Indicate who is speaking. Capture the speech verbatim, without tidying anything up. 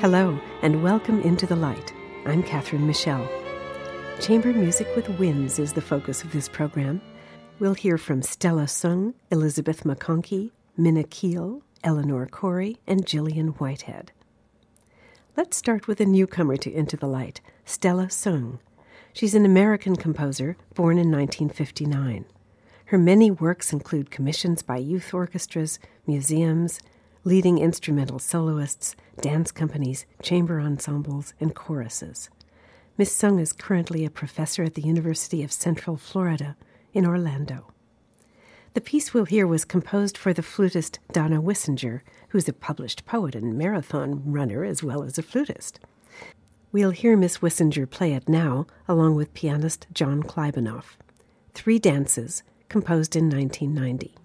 Speaker 1: Hello, and welcome into the light. I'm Catherine Michelle. Chamber Music with Winds is the focus of this program. We'll hear from Stella Sung, Elizabeth McConkey, Minna Keel, Eleanor Corey, and Gillian Whitehead. Let's start with a newcomer to Into the Light, Stella Sung. She's an American composer born in nineteen fifty-nine. Her many works include commissions by youth orchestras, museums, leading instrumental soloists, dance companies, chamber ensembles, and choruses. Miss Sung is currently a professor at the University of Central Florida in Orlando. The piece we'll hear was composed for the flutist Donna Wissinger, who's a published poet and marathon runner as well as a flutist. We'll hear Miss Wissinger play it now, along with pianist John Klybanoff. Three dances, composed in nineteen ninety.